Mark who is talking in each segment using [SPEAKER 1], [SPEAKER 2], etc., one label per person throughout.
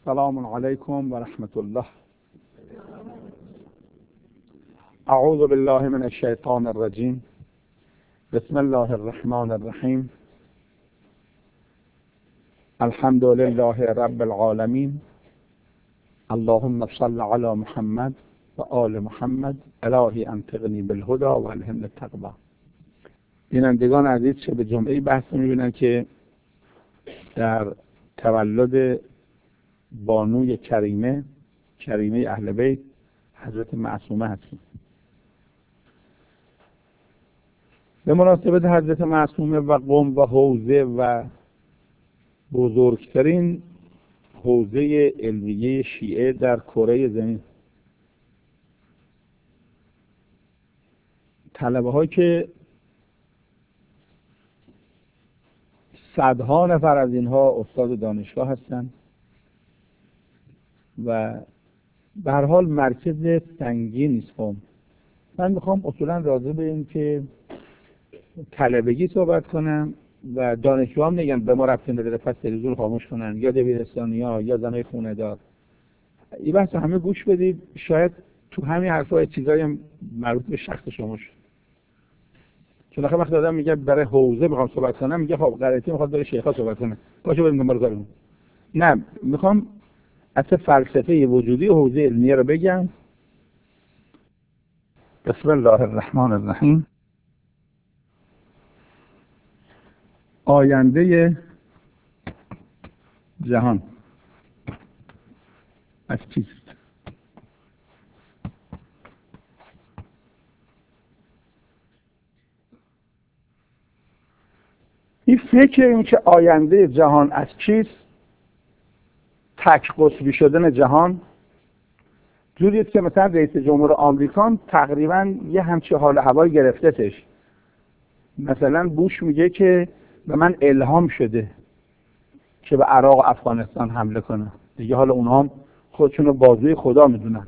[SPEAKER 1] السلام علیکم و رحمت الله. اعوذ بالله من الشیطان الرجیم. بسم الله الرحمن الرحیم. الحمد لله رب العالمین. اللهم صل علی محمد و آل محمد. الهی انطقنی بالهدى و الهمنی التقوی. بینندگان عزیز، چه به جمعه بحث می‌بینن که در تولد بانوی کریمه اهل بیت حضرت معصومه هستیم. به مناسبت حضرت معصومه و قم و حوزه و بزرگترین حوزه علمیه شیعه در کره زمین، طلبه ها که صدها نفر از اینها استاد دانشگاه هستند و به هر حال مرکز سنگین است. من میخوام اصولا راجع به این که طلبگی صحبت کنم و دانشجوها هم نگن به ما ربطی نداره پس تلویزیون خاموش کنن یا دبیرستانی‌ها یا زنای خونه دار. این بحث همه گوش بدید، شاید تو همین حرفا چیزایی هم مربوط به شخص شما شد. چون آخه وقتی آدم میگه برای حوزه میخوام صحبت کنم، میگه خب غلطی میخواد برای شیخا صحبت کنه، باشه بریم دنبال کارمون. نه، میخوام اصلا فلسفه وجودی حوزه علمیه رو بگم. بسم الله الرحمن الرحیم. آینده جهان از چیست؟ این فکر این که آینده جهان از چیست، تک قطبی شدن جهان، جوریه که مثلا رئیس جمهور آمریکا تقریبا یه همچه حال هوایی گرفتتش. مثلا بوش میگه که به من الهام شده که به عراق و افغانستان حمله کنه. دیگه حالا اونها هم خودشون رو بازوی خدا میدونن.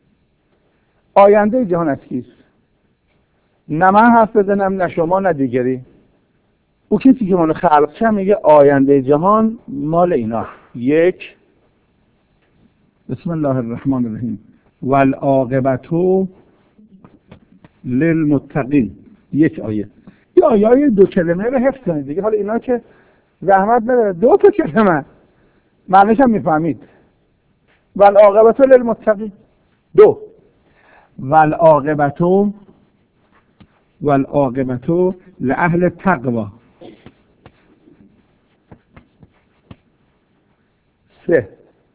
[SPEAKER 1] آینده جهان از کیست؟ نه من حرف بزنم، نه شما، نه دیگری. او کسی که منو خلق کرد میگه آینده جهان مال اینا. یک، بسم الله الرحمن الرحیم، والعاقبت للمتقین. یک آیه. یه آیه دو کلمه رو حفظ کنید دیگه. حالا اینا که زحمت نداره، دو تا کلمه معنیش هم میفهمید. والعاقبت للمتقین. دو، والعاقبت لأهل التقوی. سه،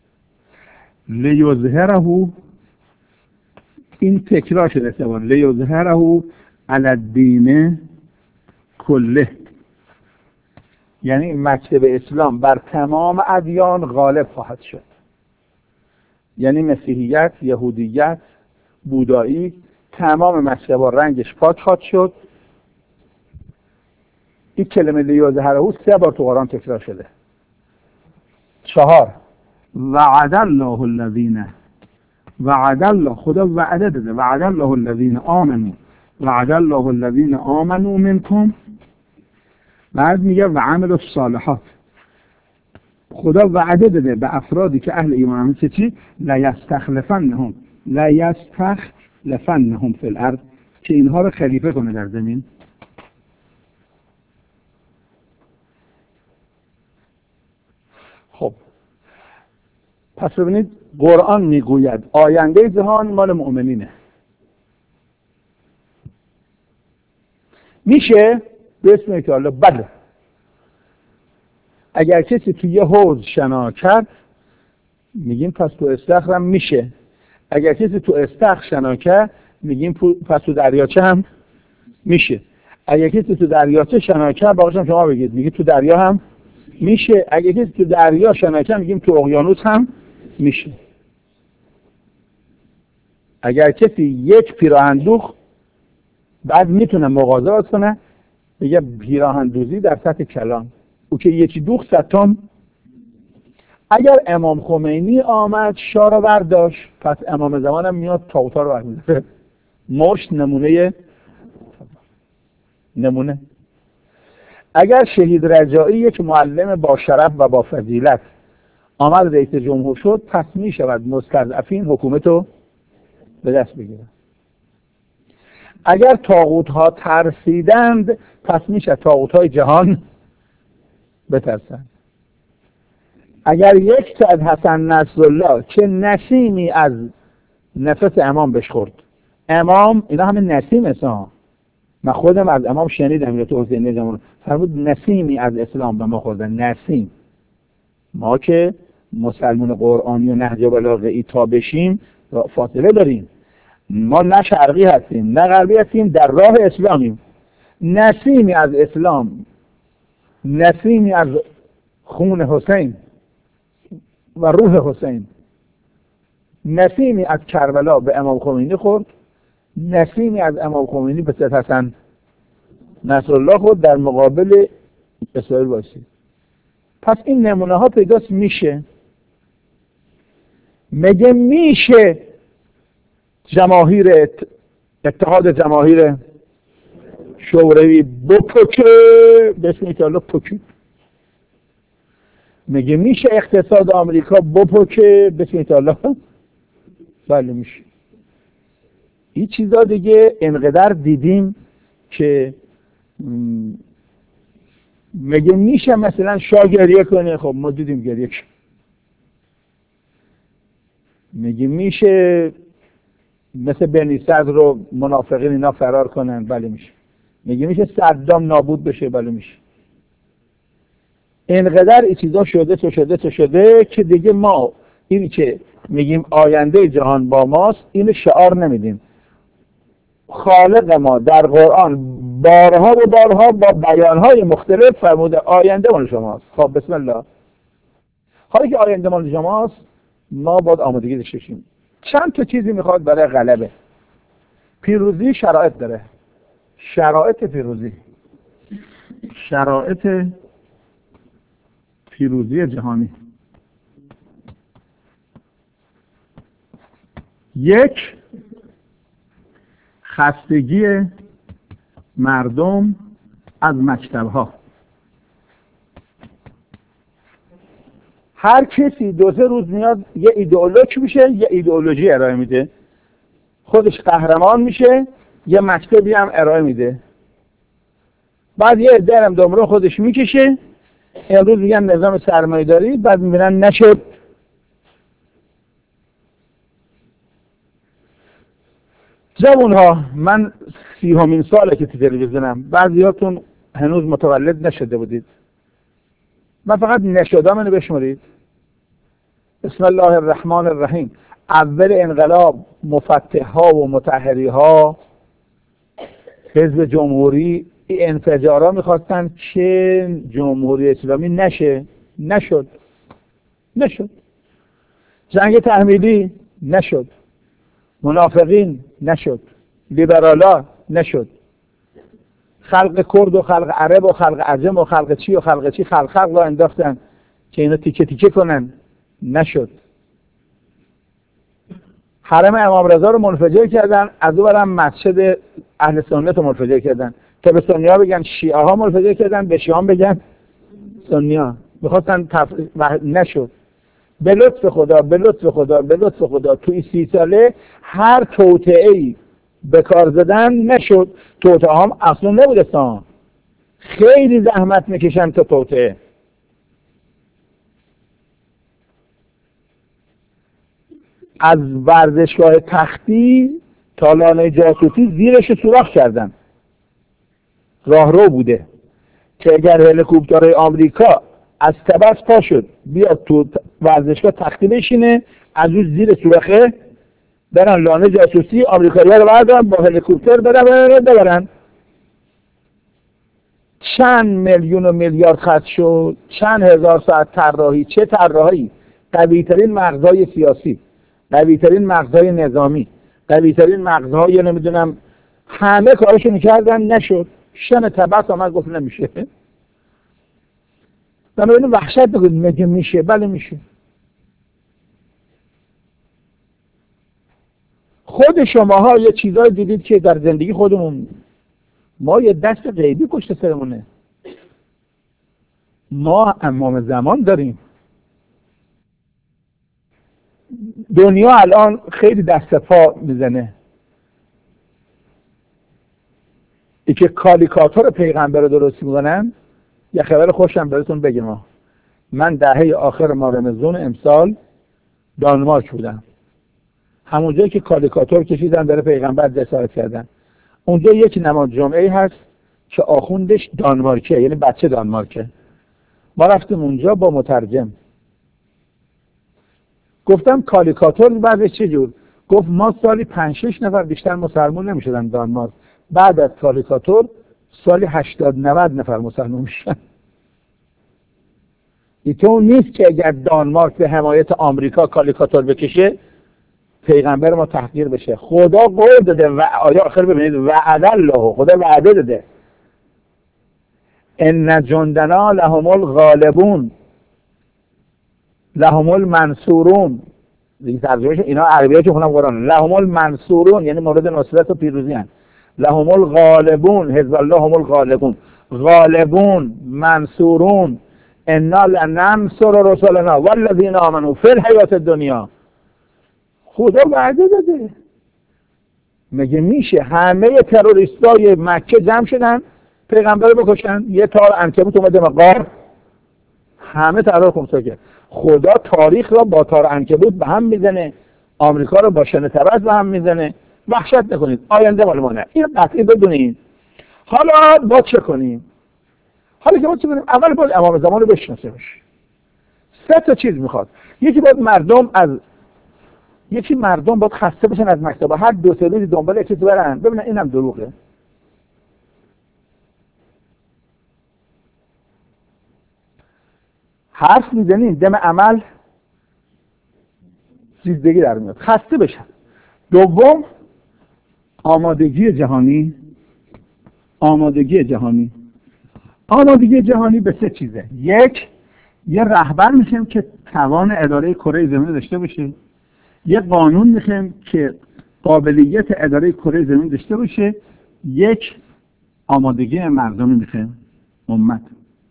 [SPEAKER 1] لیظهره، این تکرار شده سوان، لیظهره علی الدین کله، یعنی مکتب اسلام بر تمام ادیان غالب خواهد شد. یعنی مسیحیت، یهودیت، بودایی، تمام مکتب‌ها رنگش پاک خواهد شد. این کلمه لیظهره 3 بار تو قرآن تکرار شده. 4، وعد الله الذین، وعد الله، خدا وعده داده، وعد الله الذین آمنوا، وعد الله الذین آمنوا منکم. بعد میگه و عملوا الصالحات، خدا وعده داده به افرادی که اهل ایمان هستند که چی؟ لیستخلفنهم فی الارض، که اینها رو خلیفه کنه در زمین. خب پس ببینید، قرآن میگوید آینده جهان مال مؤمنینه. میشه به اسم تعالی بله. اگر کسی توی یه حوض شنا کرد میگیم پس تو استخرم میشه. اگر کسی تو استخر شنا کرد میگیم پس تو دریاچه هم میشه. اگر کسی تو دریاچه شنا کرد باقیش هم شما بگید، میگید تو دریا هم میشه. اگر کسی تو دریا شنا کرد میگیم تو اقیانوس هم میشه. اگر کسی یک پیراهن دوخت بعد میتونه مغازات کنه، میگه پیراهن دوزی در سطح کلان. او که یکی دوخت 100 تا. اگر امام خمینی آمد شاه رو برداشت، پس امام زمان هم میاد تاوتا رو برمی‌داره. مرشد نمونه. اگر شهید رجایی یک معلم با شرف و با فضیلت آمد رئیس جمهور شد، پس می شود مستضعفین حکومت رو به دست بگیرن. اگر طاغوت ها ترسیدند، پس می شود طاغوت های جهان بترسند. اگر یک از حسن نصرالله که نسیمی از نفس امام بشخورد، امام اینا همه نسیم اسلام، من خودم از امام شنیدم، یا تو حسینی جمهور فرمود نسیمی از اسلام به ما خوردن. نسیم، ما که مسلمان قرآنی و نهج بلاغه‌ای تا بشیم فاصله داریم، ما نه شرقی هستیم نه غربی هستیم، در راه اسلامیم. نسیمی از اسلام، نسیمی از خون حسین و روح حسین، نسیمی از کربلا به امام خمینی خورد، نسیمی از امام خمینی به سید حسن نصرالله خورد، در مقابل اسرائیل باشید. پس این نمونه ها پیداست. میشه مگه میشه جماهیر اتحاد جماهیر شوروی بپکه بسم الله پکی؟ مگه میشه اقتصاد آمریکا بپکه بسم الله؟ بله میشه. این چیزا دیگه انقدر دیدیم که مگه میشه مثلا شاه گریه کنه؟ خب ما دیدیم گریه کنه. مگه میشه مثل بنی صدر رو منافقین اینا فرار کنن؟ بله میشه. مگه میشه صدام نابود بشه؟ بله میشه. اینقدر این چیزا شده که دیگه ما اینی که میگیم آینده جهان با ماست اینو شعار نمیدیم. خالق ما در قرآن بارها و بارها با بیانهای مختلف فرموده آینده مال شماست. خب بسم الله. حالا که آینده مال شماست ما باید آمادگی داشته باشیم. چند تا چیزی میخواد برای غلبه. پیروزی شرایط داره. شرایط پیروزی جهانی. یک، خستگی مردم از مکتب‌ها. هر کسی 2-3 روز میاد یه ایدئولوژی میشه، یه ایدئولوژی ارائه میده، خودش قهرمان میشه، یه مکتبی هم ارائه میده، بعد یه عده هم دنبال خودش میکشه. امروز میگن نظام سرمایه‌داری، بعد میبینن نشد. جوانها، من 30مین ساله که تو تلویزیونم، بعضیاتون هنوز متولد نشده بودید، من فقط نشدامونو بشمرید. بسم الله الرحمن الرحیم. اول انقلاب مفتح‌ها و مطهری‌ها، حزب جمهوری، این انفجارا میخواستن که جمهوری اسلامی نشد. جنگ تحمیلی نشد، منافقین نشد، لیبرالا نشد، خلق کرد و خلق عرب و خلق عجم و خلق چی خلق را انداختن که اینا تیکه تیکه کنن، نشد. حرم امام رضا رو منفجر کردن، از اون برم مسجد اهل سنت رو منفجر کردن تا به سنی ها بگن شیعه ها منفجر کردن، به شیعه ها بگن سنی ها. میخواستن نشد. به لطف خدا توی 30 ساله هر توطئه‌ای به کار زدن نشد. توطئه هم اصلا نبودستان، خیلی زحمت میکشن تا توطئه. از ورزشگاه تختی تا لانه جاسوسی زیرش سوراخ کردن، راهرو بوده که اگر هلیکوپترهای آمریکا از تبس پا شد بیاد تو ورزشگاه تختی بشینه، از اون زیر سوراخه برن لانه جاسوسی آمریکایی‌ها رو بردارن با هلیکوپتر ببرن. چند میلیون و میلیارد خرج شد، چند هزار ساعت طراحی. چه طراحی؟ قوی‌ترین مغزهای سیاسی، قوی‌ترین مغزهای نظامی، قوی‌ترین مغزهای نمیدونم، همه کارشو میکردن، نشد. شن تبس آمد گفت نمیشه. بنابراین وحشت بگید مگه میشه؟ بله میشه. خود شماها یه چیزایی دیدید که در زندگی خودمون ما یه دست غیبی پشت سرمونه. ما امام زمان داریم. دنیا الان خیلی دست پا میزنه. ای که کالیکاتور پیغمبر رو درست میکنن. یه خبر خوشم بهتون بگم، من دهه آخر ماه رمضان امسال دانمارک بودم. همونجایی که کالیکاتور کشیدن برای پیغمبر جسارت کردن، اونجا یک نماز جمعه هست که آخوندش دانمارکه، یعنی بچه دانمارکه. ما رفتیم اونجا با مترجم، گفتم کالیکاتور بعدش چه جور؟ گفت ما سالی 5-6 نفر بیشتر مسلمان نمیشدن دانمارک، بعد از کالیکاتور سالی 80-90 نفر مسلمان میشن. اینطور نیست که اگر دانمارک به حمایت آمریکا کالیکاتور بکشه پیغمبر ما تحقیر بشه. خدا قول داده و آیه آخر ببینید، وعد الله، خدا وعده داده ان جندنا لهم الغالبون لهم المنصورون. دیگه ترجمهش اینا عربیه که خونم قرآن، لهم المنصورون یعنی مورد نصرت و پیروزی هستند. لهم الغالبون، حزب الله هم الغالبون، غالبون، منصورون، انا لننصر رسولنا والذین آمنوا فی الحیات الدنیا. خدا وعده داده. مگه میشه همه تروریستای مکه جمع شدن پیغمبر رو بکشن؟ یه تار عنکبوت اومده مقار همه ترور خونسا کرد. خدا تاریخ را با تار عنکبوت به هم میزنه، آمریکا رو با شن تبس به هم میزنه. وحشت نکنید، آینده مال ما نه، این قطعی بدونید. حالا با چه کنیم؟ حالا که ما چه کنیم؟ اول باید امام زمان رو بشناسه باشه. 3 چیز میخواد. یکی باید مردم باید خسته بشن از مکتب، هر 2-3 روزی دنبال یه چیزی برن ببینن اینم دروغه. حرف میزنیم دم عمل سیزدگی در میاد، خسته بشن. دوم آمادگی جهانی به 3 چیزه. یک، یه رهبر میشیم که توان اداره کره زمین داشته باشه. یه قانون میخوایم که قابلیت اداره کره زمین داشته باشه. یک، آمادگی مردمی میخوایم، امت.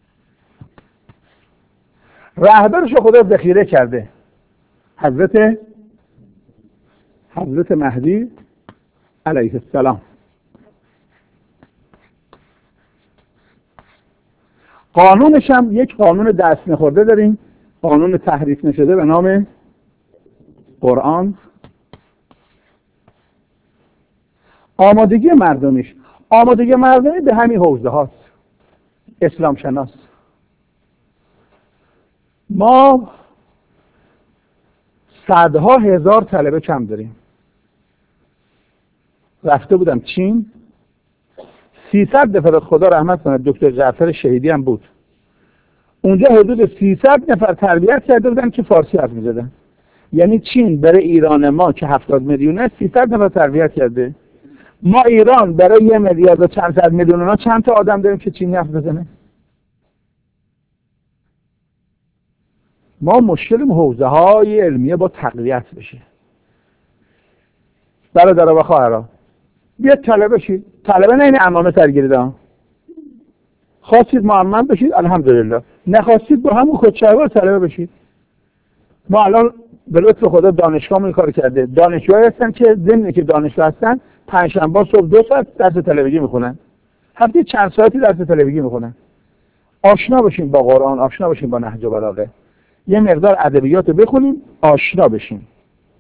[SPEAKER 1] رهبرش رو خدا ذخیره کرده، حضرت مهدی علیه السلام. قانونش هم یک قانون دست نخورده داریم، قانون تحریف نشده به نام قرآن. آمادگی مردمی به همین حوزه هاست. اسلام شناس. ما صدها هزار طلبه کم داریم. رفته بودم چین، 300 نفر، خدا رحمت کنه دکتر جعفر شهیدی هم بود اونجا، حدود 300 نفر تربیت کرده بودن که فارسی حرف می‌زدن. یعنی چین برای ایران ما که 70 میلیونه 300 نفر تربیت کرده. ما ایران برای 1 میلیارد و چند صد میلیون ها چند تا آدم داریم که چینی حرف بزنه؟ ما مشکل حوزه های علمیه با تقویت بشه. برادر و خواهران، بیاد طلبه شید. طلبه نه این عمامه سرگیرید ها. خواستید معمم بشید الحمدلله، نخواستید با همون خودشهوار طلبه بشید. ما الان به لطف خدا دانشگاه این کار کرده. دانشجوهایی هستن که ضمن که دانشجو هستن پنجشنبه صبح 2 ساعت درس تلویزیون میخونن، هفته چند ساعتی درس تلویزیون میخونن. آشنا بشیم با قرآن، آشنا بشیم با نهج بلاغه، یه مقدار ادبیات رو بخونیم، آشنا بشیم.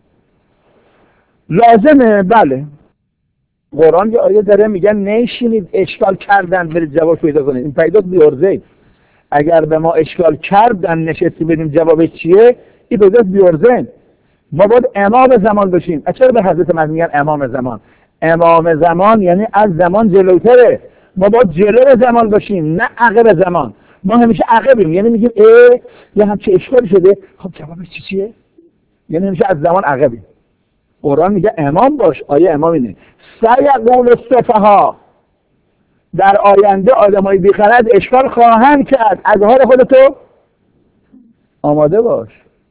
[SPEAKER 1] لازمه. بله، قرآن یه آیه داره میگن نشینید اشکال کردن برید جواب پیدا کنید. این پیداست بیارزید. اگر به ما اشکال کردن نشستی بدیم جوابش چیه، این پیداست بیارزید. ما باید امام زمان بشیم. چرا به حضرت مهدی میگن امام زمان؟ امام زمان یعنی از زمان جلوتره. ما باید جلو زمان باشیم، نه عقب زمان. ما همیشه عقبیم، یعنی میگیم یه همچه اشکالی شده، خب جوابش چیه؟ یعنی همیشه از زمان عقبیم. قرآن میگه امام باش. آیه امام اینه سیقول السفها، در آینده آدمای بیخرد اشکال خواهند کرد، از حال خودتو آماده باش.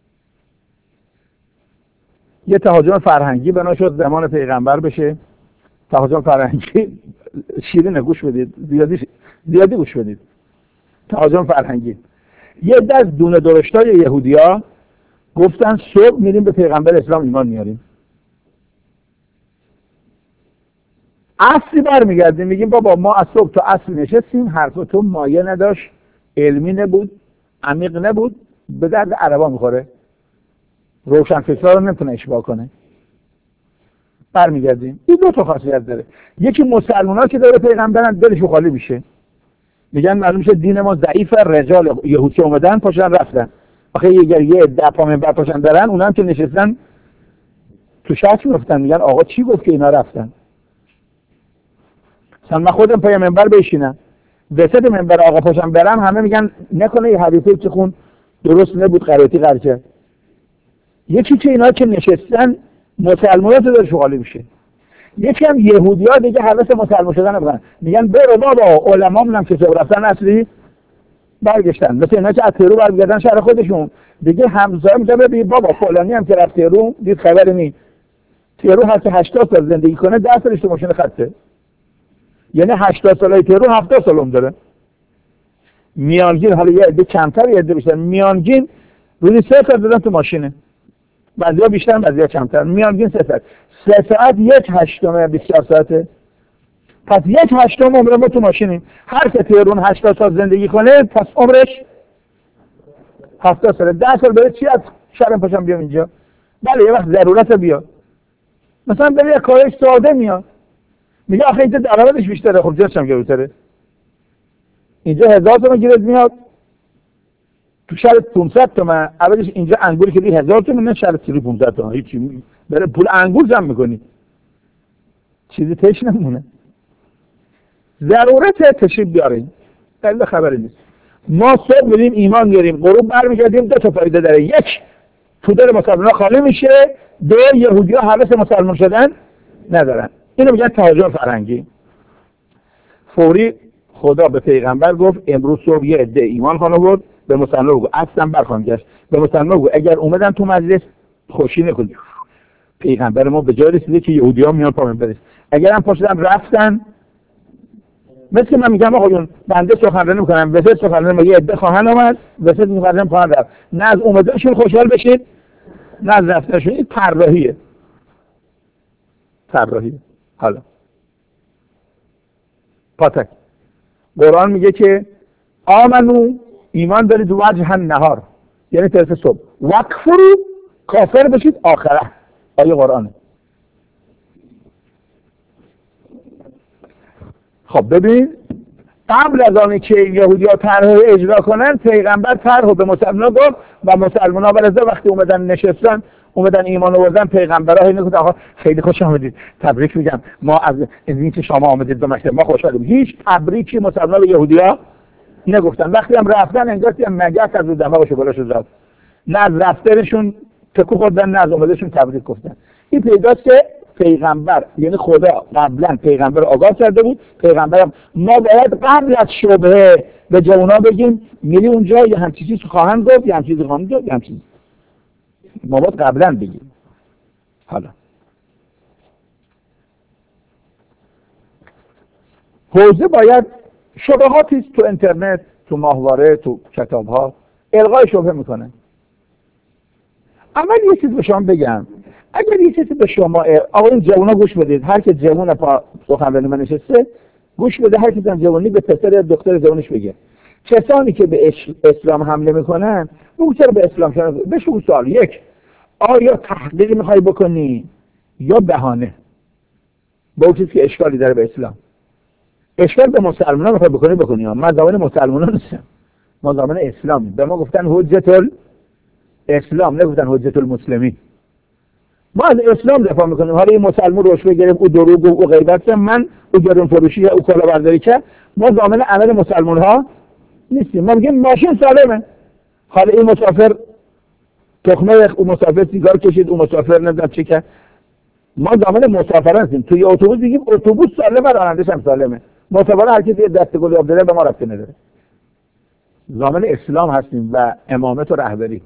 [SPEAKER 1] یه تهاجم فرهنگی بنا شد زمان پیغمبر بشه. تهاجم فرهنگی شیرینه، گوش بدید، زیادی گوش بدید. تهاجم فرهنگی، یه دست دونه درشتای یهودیا گفتن صبح میریم به پیغمبر اسلام ایمان میاریم. عصری برمیگردیم میگیم بابا ما از صبح تا عصر نشستیم، حرف تو مایه نداشت، علمی نبود، عمیق نبود، به درد عربا میخوره، روشنفکرها رو نمیتونه اشباع کنه. برمیگردیم. این دو تا خاصیت داره. یکی مسلمان‌ها که داره پیغمبرن دلشون خالی میشه، میگن معلوم شه دین ما ضعیفه، رجال یهودی اومدن پاشن رفتن. آخه یه عده پا منبر پاشن برن، اونم که نشستن تو شک میفتن، میگن آقا چی گفت که اینا رفتن؟ مثلا من خودم پای منبر بشینم، وسط منبر آقا پاشن برم، همه میگن نکنه یه حدیثی که خون درست نبود، قرائتی قرچه. یکی که اینا که نشستن مسلمانات داره شغالی میشه. یکی هم یهودی‌ها دیگه حوث مسلمان شدن نمی‌کنن، میگن برو بابا علمامون هم که رفتن اصلی برگشتن، مثل اینا که از تهران برگردن شهر خودشون دیگه همزمان میگه ببین بابا فلانی هم که رفت تهران دید خبری نی، تهران هر 80 سال زندگی کنه 10 سالش تو ماشین خطه، یعنی 80 سالای تهران 70 سال عمر داره. میانگین حالا یه عده کمتر یه عده بیشتر، میانگین روزی 3 ساعت دادن تو ماشینه، بعضیا بیشتر بعضیا کمتر، میانگین 3 ساعت. 3 ساعت 1/8 24 ساعته. پس 1/8 عمر ما تو ماشینیم. هر که تهران 80 سال زندگی کنه پس عمرش 70 ساله. 10 سال بره چی از شرم پاشم بیام اینجا؟ بله یه وقت ضرورت بیاد، مثلا بره یه کارش ساده میاد، میگه آخه اینجا درآمدش بیشتره، خب جنسش هم گرونتره. اینجا 1000 تومان گیرت میاد، تو شهر 500 تومان. اولش اینجا انگوری که 1000 تومان، نه شهر 500 تومان هیچی، بره پول انگور جمع میکنی، چیزی تش نمونه. ضرورت تشریف بیارین، دلیل خبری نیست. ما صبح میریم ایمان میاریم، غروب برمیگردیم. 2 تا فایده داره: یک، تو دل مسلمان‌ها خالی میشه، 2، یهودی‌ها حوث مسلمان شدن ندارن. اینو میگن تهاجر فرهنگی. فوری خدا به پیغمبر گفت امروز صبح یه عده ایمان خواهند آورد، به مسلمان بگو اصلا برخواهند گشت، به مسلمان بگو اگر اومدن تو مجلس خوشی نکنید، پیغمبر ما به جای رسیده که یهودی‌ها میان پا منبرش، اگر هم پاشدن رفتن، مثل من میگم آقایون بنده سخنرانی میکنم، وسط سخنرانی میگه عده خواهند آمد، وسط سخنرانی خواهند رفت، نه از اومدنشون خوشحال بشید نه از رفتنشون. این طراحیه. حالا پاتک قرآن میگه که آمنو ایمان دارید وجه النهار، یعنی طرف صبح، وکفرو کافر بشید آخره. آیه قرآنه. خب ببین، قبل از آنی که یهودی‌ها طرح اجرا کنن، پیغمبر طرح به مسلمان‌ها گفت و مسلمان‌ها برای وقتی اومدن نشستن، اومدن ایمان آوردن، پیغمبرها اینو گفت آقا خیلی خوش آمدید، تبریک میگم، ما از اینکه شما آمدید به مکتب ما خوشحالیم. هیچ تبریکی مسلمان‌ها به یهودی‌ها نگفتن. وقتی هم رفتن انگار که مگس از دماغش بالاش زد، نه از رفتنشون تکو خوردن نه از اومدنشون تبریک گفتن. این پیداست که پیغمبر، یعنی خدا قبلا پیغمبر آگاه کرده بود. پیغمبر ما باید قبل از شبهه به جوونا بگیم میری اونجا یه همچین چیزی خواهند گفت، یه همچین چیزی خواهند گفت، یه همچین ما باید قبلا بگیم. حالا حوزه باید شبهاتی تو اینترنت، تو ماهواره، تو کتاب‌ها الغای شبهه میکنه. اول یه چیز به شما بگم، اگر یه چیزی به شما آقا این جوونا گوش بدید، هر که جوون پا سخنرانی من نشسته گوش بده، هر کی هم جوونی به پسر یا دختر جوونش بگه. کسانی که به اسلام حمله میکنن بگو چرا به اسلام شدن، بهشون سوال: یک، آیا تحقیقی میخوای بکنی یا بهانه؟ با اون چیزی که اشکالی داره به اسلام. اشکال به مسلمانان میخوای بکنی من زمان مسلمانان نیستم، ما زمان اسلامی. به ما گفتن حجت الاسلام، نگفتن حجت المسلمین. ما از اسلام دفاع میکنیم. حالا این مسلمان روش بگیریم او دروغ و غیبت، من او گرون فروشی یا او کلاهبرداری که، ما ضامن عمل مسلمان ها نیستیم. ما میگیم ماشین سالمه. حالا این مسافر تخمه، او مسافر سیگار کشید، او مسافر نمیدونم چه کرد، ما ضامن مسافران هستیم. توی اتوبوس میگیم اتوبوس سالمه، راننده‌ش هم سالمه. مسافر هر کی دست گلی آب داره به ما ربطی نداره. ضامن اسلام هستیم و امامت و رهبری.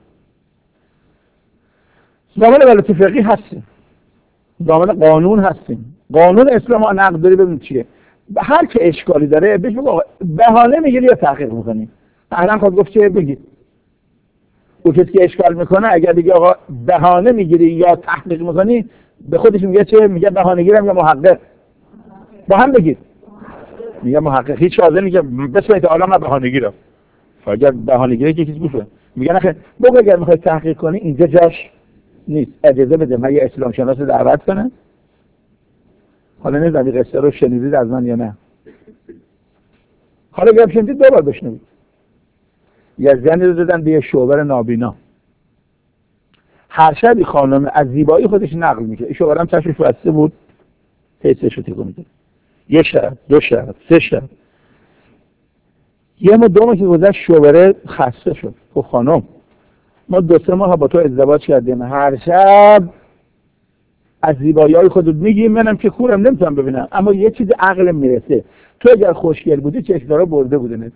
[SPEAKER 1] ضامن ولایت فقیه هستیم، ضامن قانون هستیم. قانون اسلام ها نقد داری ببین چیه. هر که اشکالی داره بهش بگو بهانه میگیری یا تحقیق میکنی. الان خود گفت چه بگی. اون کسی که اشکال میکنه اگر دیگه آقا بهانه میگیری یا تحقیق میکنی به خودش میگه چه؟ میگه بهانه گیرم یا محقق. با هم بگید. میگه محقق. هیچ حاضر میگه بسم الله تعالی من بهانه گیرم. اگر بهانه گیره که کسی گوشه میگه نخیر بگو اگر میخوای تحقیق کنی اینجا جاش نیست، اجازه بده من یه اسلام شناس دعوت کنم. حالا نمیدونم این قصه رو شنیدید از من یا نه. حالا اگر شنیدید دوبار بشنوید. یه زنی رو دادن به یه شوبر نابینا. هر شبی خانم از زیبایی خودش نقل میشه. این شوبرم چشمش بسته بود، حسش رو تکون میده. یه شب، دو شب، سه شب. یه ما دو ماه که گذشت شوبره خسته شد. خب خانم ما 2-3 ماه با تو ازدواج کردیم، هر شب از زیبایی‌های خودت میگیم، منم که کورم نمیتونم ببینم، اما یه چیز عقلم میرسه، تو اگر خوشگل بودی چشم‌دارا برده بودنت.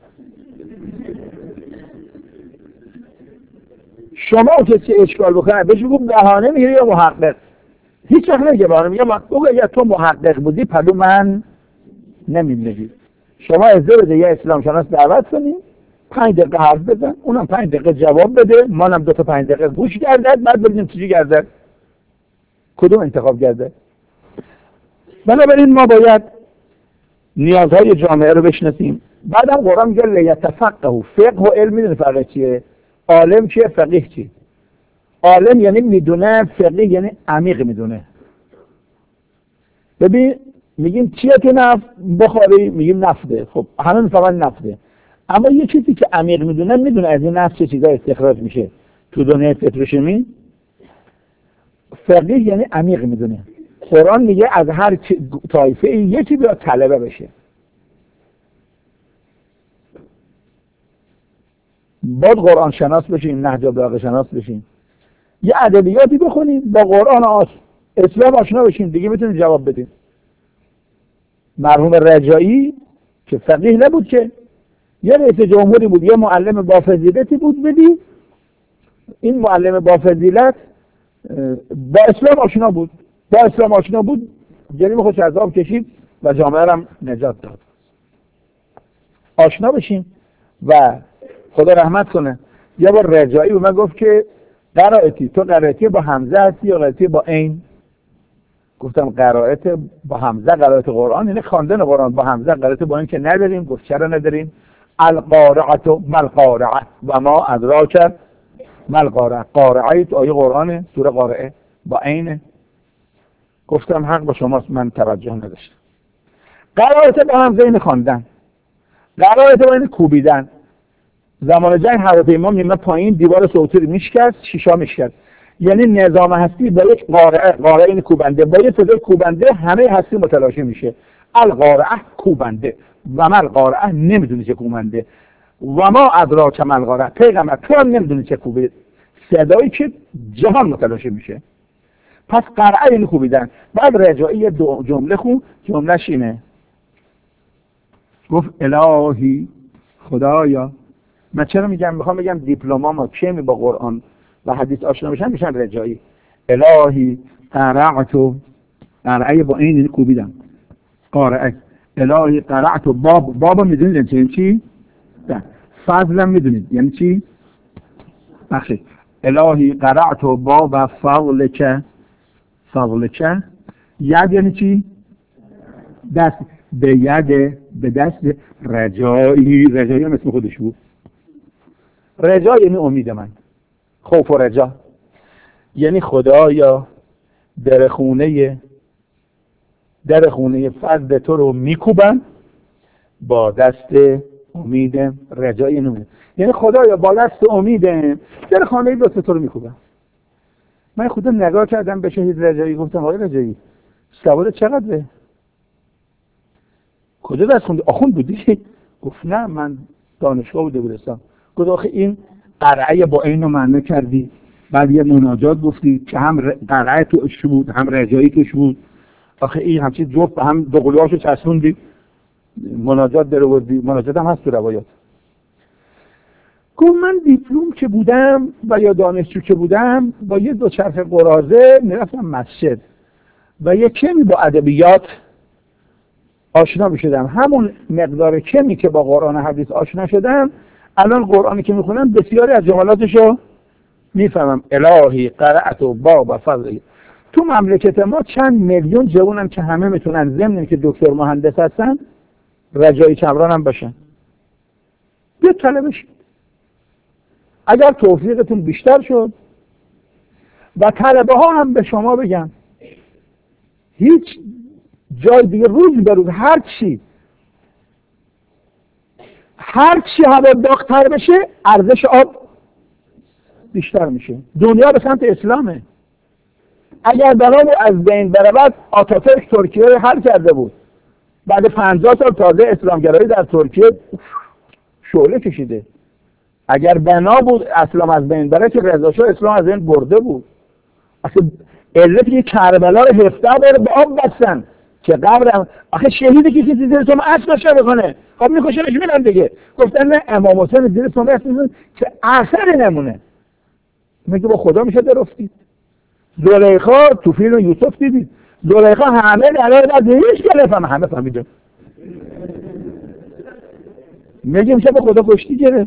[SPEAKER 1] شما اون کسی اشکال بکنه بهش بگو بهانه میگیری یا محقق. هیچ وقت نمیگه بهانه، میگه بگو اگر تو محقق بودی پدو من نمی‌بینی. شما اجازه بده یه اسلام شناس دعوت کنی، 5 دقیقه حرف بزن، اونم 5 دقیقه جواب بده، مانم 2 تا 5 دقیقه گوش گردد، بعد ببینیم چی گردد، کدوم انتخاب گردد. بنابراین ما باید نیازهای جامعه رو بشناسیم. بعدم قرآن میگه لیتفقهوا، فقه و علم میدونه فرق چیه؟ عالم چیه؟ فقیه چیه؟ عالم یعنی میدونه، فقیه یعنی عمیق میدونه. ببین میگیم چیه تو نفت بخوری؟ میگیم نفته. خب همه میفهمن نفته، اما یه چیزی که عمیق میدونه از این نفت چه چیزا استخراج میشه تو دنیای پتروشیمی. فقیه یعنی عمیق میدونه. قرآن میگه از هر طایفه یکی بیاد طلبه بشه. باید قرآن شناس بشیم، نهج البلاغه شناس بشیم، یه ادبیاتی بخونیم، با قرآن اسلام آشنا بشیم، دیگه میتونیم جواب بدیم. مرحوم رجایی که فقیه نبود، که یه رئیس جمهوری بود، یه معلم با فضیلتی بود. بدی این معلم با فضیلت با اسلام آشنا بود، جریم خودش از آب کشید و جامعه هم نجات داد. آشنا بشیم و خدا رحمت کنه. یه بار رجایی به من گفت که قرائتی، تو قرائتی با حمزه هستی یا قرائتی با عین؟ گفتم قرائت با حمزه، قرائت قرآن یعنی خواندن قرآن با حمزه، قرائت با این که نداریم. گفت چرا نداریم؟ القارعه ما القارعه و ما ادراک ما القارعه. قارعه آیه قرآن سوره قارعه با عین. گفتم حق با شماست، من توجه نداشتم. قرائت با حمزه این خواندن، قرائت با این کوبیدن. زمان جنگ هواپیما میمد پایین، دیوار صوتی رو میشکست، شیشا میشکست. یعنی نظام هستی با یک قارعه این کوبنده، با یک صدای کوبنده همه هستی متلاشی میشه. القارعه کوبنده و ما القارعه نمیدونی چه کوبنده و ما ادراک ما القارعه. پیغمبر تو هم نمیدونی چه کوبه، صدایی که جهان متلاشی میشه. پس قرعه این کوبیدن. بعد رجایی دو جمله خون، جملهش اینه، گفت الهی خدایا. من چرا میگم؟ میخوام بگم دیپلم‌ها که با قرآن و حدیث آشنا بشن میشن رجایی. الهی قرعتو، قرعه با این کوبیدم، قارعه. الهی قرعتو، باب میدونید یعنی چی؟ فضلم میدونید یعنی چی؟ بخشید. الهی قرعتو باب فضلک. ید یعنی چی؟ دست. به ید، به دست. رجایی هم اسم خودش بود. رجا یعنی امید من، خوف و رجا. یعنی خدایا در خونه فضل تو رو میکوبن با دست امیدم. رجای نمید یعنی خدایا با دست امیدم در خانه دست تو رو میکوبن. من خودم نگاه کردم به شهید رجایی، گفتم آقای رجایی سواد چقدره؟ کجا درس خوندی؟ آخوند بودی؟ گفت نه من دانشگاه بوده بودستم. گفت آخه این قرعه با اینو معنی کردی، بعد یه مناجات گفتی که هم قرعه توش بود هم رجایی توش بود. آخه این همچین جفت هم دو قلوهاشو چسبوندی، مناجات در آوردی. مناجات هم هست تو روایات. گفت من دیپلم که بودم و یا دانشجو که بودم با یه دوچرخه قرازه میرفتم مسجد و یه کمی با ادبیات آشنا میشدم. همون مقدار کمی که با قرآن حدیث آشنا شدم، الان قرآنی که میخونم بسیاری از جملاتشو میفهمم الهی قرأت و باب فضلی. تو مملکت ما چند میلیون جوونن که همه میتونن ضمن که دکتر مهندس هستن رجایی کمران هم باشن. بیاد طلبه شید. اگر توفیقتون بیشتر شد و طلبه ها هم به شما بگن هیچ جای دیگه روز به روز هر چی هوا داغ‌تر بشه ارزش آب بیشتر میشه. دنیا به سمت اسلامه. اگر بنابرای از بین بره بعد آتاتورک ترکیه رو حل کرده بود، بعد 50 سال تازه اسلامگرایی در ترکیه شعله کشیده. اگر بنا بود اسلام از بین بره که رضا شاه اسلام از بین برده بود. اصلا علت که کربلا رو 17 بار به آب بستن که قبر آخه شهیدی که کسی زیر سم اسب نشه بکنه، خب میکشنش میرن دیگه. گفتن نه امام حسین زیر سم اسب که اثری نمونه. میگه با خدا میشه درفتید. زلیخا تو فیلم یوسف دیدید، زلیخا همه دلایل از هیچ گرفتم، همه فهمیدن. میگه میشه با خدا کشتی گرفت.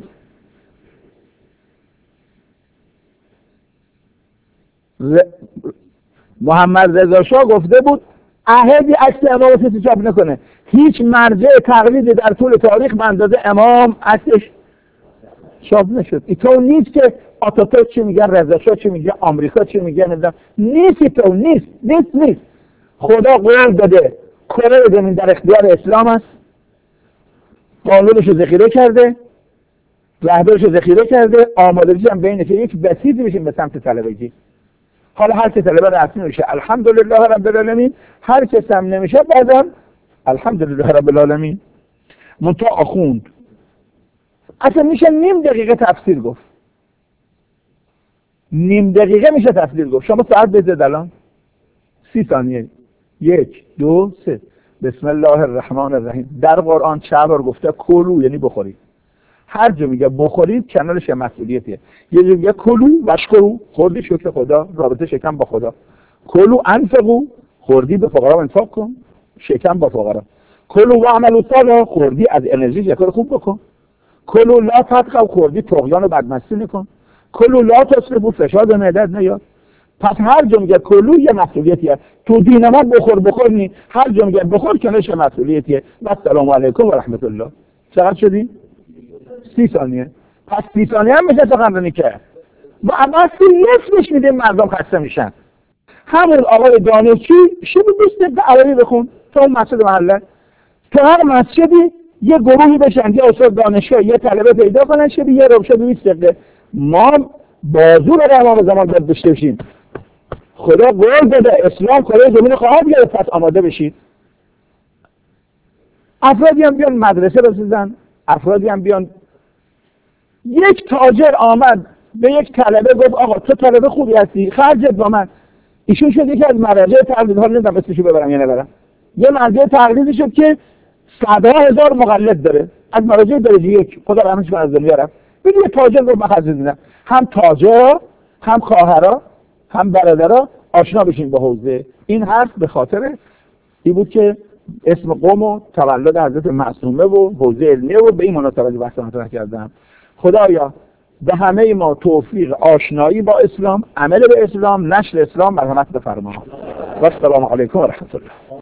[SPEAKER 1] محمد رضا شاه گفته بود عهدی عکس امام حسین چاپ نکنه. هیچ مرجع تقلیدی در طول تاریخ به اندازه امام عکسش چاپ نشد. اینطور نیست که آتاتورک چی میگن، رضا شاه چی میگه، آمریکا چی میگه، نیست. اینطور نیست. خدا قول داده کره زمین در اختیار اسلام است، قانونش رو ذخیره کرده، رهبرش رو ذخیره کرده، آمادگیش هم بینه که یک بسیطی بشیم به سمت طلبگی. حالا هر که طلبه رسمی میشه الحمدلله رب العالمین، هر کس هم نمیشه بازم الحمدلله رب العالمین. منتها آخوند اصلا میشه نیم دقیقه تفسیر گفت. نیم دقیقه میشه تفسیر گفت. شما ساعت بزنید الان 30 ثانیه 1 2 3 بسم الله الرحمن الرحیم. در قرآن چند بار گفته کلو یعنی بخورید. هر جا میگه بخورید کنارش مسئولیتیه. یه جا میگه کلو واشکرو، خوردی شکر خدا، رابطه شکم با خدا. کلو انفقو، خوردی به فقرا انفاق کن، شکم با فقرا. کلو و عملو صالح، خوردی از انرژی کار خوب بکن. کلو لا تطغوا، خوردی طغیان و بدمستی نکن. کلو لا تسرفوا، فشار به معدت نیاد. پس هر جا میگه کلو یه مسئولیتیه. تو دین ما بخور نی، هر جا میگه بخور کنارش مسئولیتیه. و السلام علیکم و رحمت الله. چقدر شدی؟ 30 ثانیه. پس 30 ثانیه هم میشه سخنرانی کرد. ما اما نصفش میدیم مردم خسته میشن. همون آقای دانشجو شب 20 دقیقه عربی بخون تو اون مسجد محله. تو هر مسجدی یه گروهی بشن، یه استاد دانشگاه یه طلبه پیدا کنن شب یه ربع شب 20 دقیقه. ما بازو رو امام زمان باید داشته باشیم. خدا قول داده اسلام کره زمین خواهد گرفت، پس آماده بشید. افرادی هم بیان مدرسه بسازن، افرادی هم بیان. یک تاجر آمد به یک طلبه گفت آقا تو طلبه خوبی هستی، خرجت با من. ایشون شد یکی از مراجع تقلید، حالا نمیدونم اسمشو ببرم یا نبرم، یه مرجع تقلیدی شد که 100,000 مقلد داره از مراجع درجه 1. خدا رحمتش کنه از دنیا رفت. ببین یه تاجر رو من خرج میدم، هم تاجر هم خواهرا هم برادرها آشنا بشین با حوزه. این حرف به خاطر این بود که اسم قوم و تولد حضرت معصومه و حوزه علمیه و به این مناسبت بحث مطرح کردم. خدایا به همه ما توفیق آشنایی با اسلام، عمل به اسلام، نشر اسلام مرحمت بفرما. و السلام علیکم و رحمت الله.